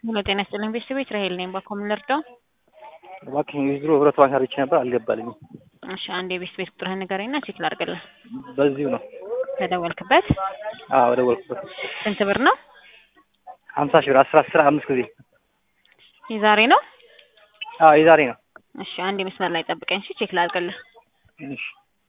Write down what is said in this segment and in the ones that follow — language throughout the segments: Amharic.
ሙሉ ጤና ይስጥልኝ ቤተሰቦች ራሄል ነኝ። ባኮም ልርዳው? እባክህ የድሮ ህብረት ባንክ አርቼ ነበር አልገባልኝም። እሺ አንዴ ቤት ቁጥርህን ንገረኝና ቼክ ላድርግልህ። በዚሁ ነው ተደወልክበት? አዎ ደወልኩበት። ስንት ብር ነው? 50 ሺህ ብር 10 5 ጊዜ። የዛሬ ነው? አዎ የዛሬ ነው። እሺ አንዴ መስመር ላይ ጠብቀኝ እሺ ቼክ ላድርግልህ። እሺ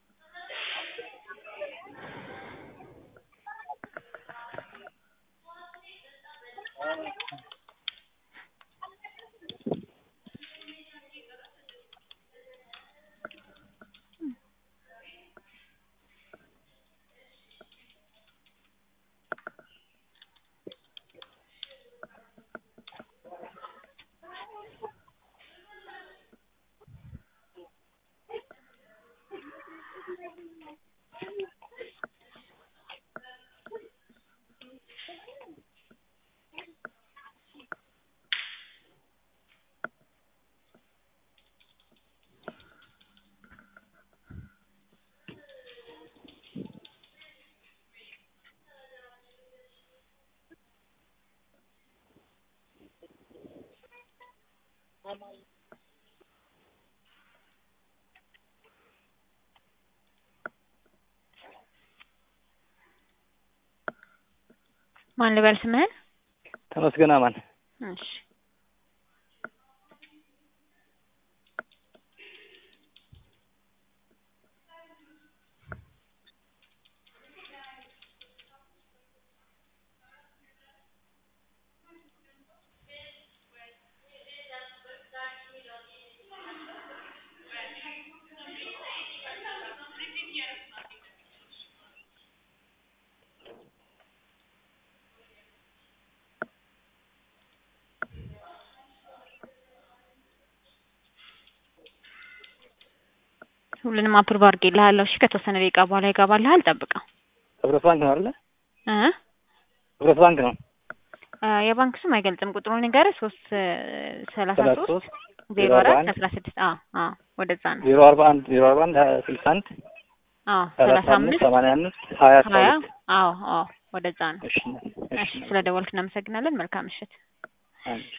ማን ልበል ስምህን? ተመስገን አማን። እሺ ሁሉንም አፕሩቭ አድርጌልሃለሁ። እሺ ከተወሰነ ደቂቃ በኋላ ይገባልሃል፣ ጠብቀው። ህብረት ባንክ ነው አይደል? እ ህብረት ባንክ ነው። የባንክ ስም አይገልጽም። ቁጥሩን ንገረኝ። 333 04 16 ወደዛ ነው። 041 041 61 35 85 20 ወደዛ ነው። እሺ ስለደወልክ እናመሰግናለን። መልካም ምሽት።